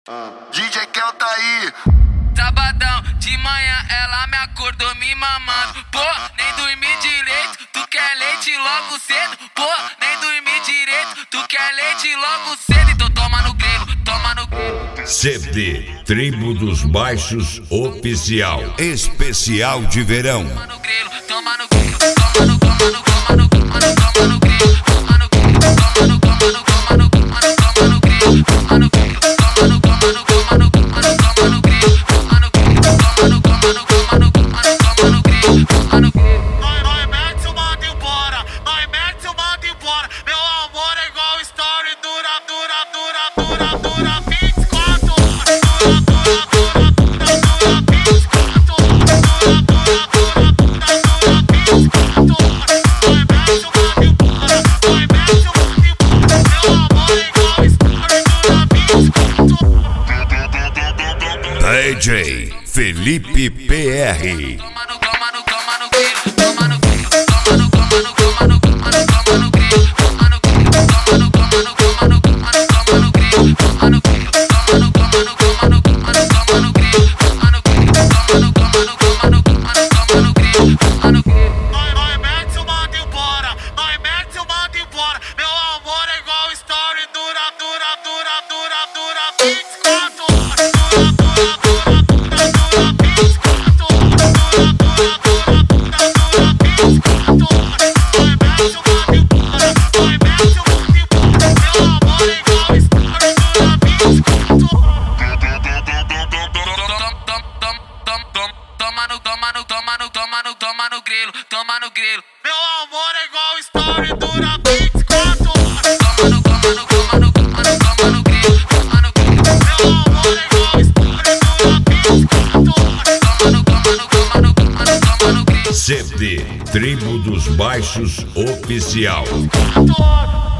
DJ Kel tá aí. Sabadão, de manhã ela me acordou me mamando. Pô, nem dormi direito, tu quer leite logo cedo. Pô, nem dormi direito, tu quer leite logo cedo. Então toma no grelo, toma no grelo. CD Tribo dos Baixos Oficial Especial de Verão. Toma no grelo, toma no grelo, toma no, toma no, toma no, toma no, toma no grelo, toma no grelo, toma no, toma no, toma no, toma no, toma no grelo, toma no grelo, toma no, toma no, toma no, toma no, toma no grelo, toma no grelo, toma no, toma no, toma no, toma no grelo, toma no grelo. Nós mete o manda embora, nós mete o manda embora. Meu amor é igual story, dura 24 horas. Dura 24 DJ Felipe PR. Toma no, toma no, toma no grelo, toma no grelo, toma no, toma no, toma no, toma no, toma no grelo, toma no grelo, toma no, toma no, toma no, toma no grelo, toma no grelo, toma no, toma no, toma no, toma no grelo, toma no grelo, toma no, toma no, toma no, toma no grelo, toma no grelo. Nós mete o manda embora, nós mete o manda embora. Meu amor é igual story, dura 24 horas. Toma no grelo, toma no grelo. Meu amor é igual story, dura 24 horas. Toma no, toma no, toma no, toma no grelo, toma no grelo. Meu amor é igual story, dura 24 horas. Toma no, toma no, toma no, toma no grelo. CD Tribo dos Baixos Oficial. 24 horas.